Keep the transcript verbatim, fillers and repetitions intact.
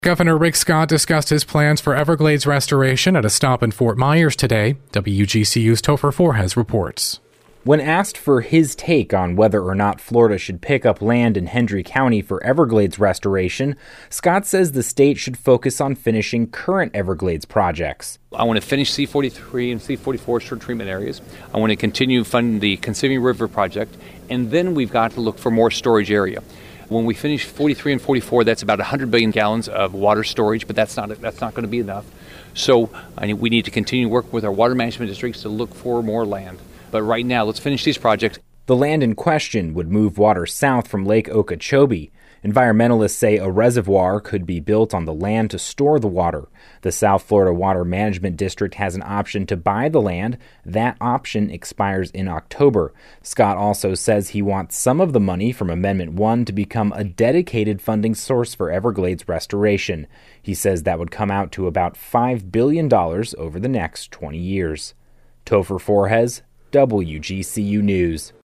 Governor Rick Scott discussed his plans for Everglades restoration at a stop in Fort Myers today. W G C U's Topher Forjes reports. When asked for his take on whether or not Florida should pick up land in Hendry County for Everglades restoration, Scott says the state should focus on finishing current Everglades projects. I want to finish C forty-three and C forty-four shore treatment areas. I want to continue funding the Consuming River project, and then we've got to look for more storage area. When we finish forty-three and forty-four, that's about one hundred billion gallons of water storage, but that's not that's not going to be enough. So I mean, we need to continue to work with our water management districts to look for more land. But right now, let's finish these projects. The land in question would move water south from Lake Okeechobee. Environmentalists say a reservoir could be built on the land to store the water. The South Florida Water Management District has an option to buy the land. That option expires in October. Scott also says he wants some of the money from Amendment one to become a dedicated funding source for Everglades restoration. He says that would come out to about five billion dollars over the next twenty years. Topher Forjes, W G C U News.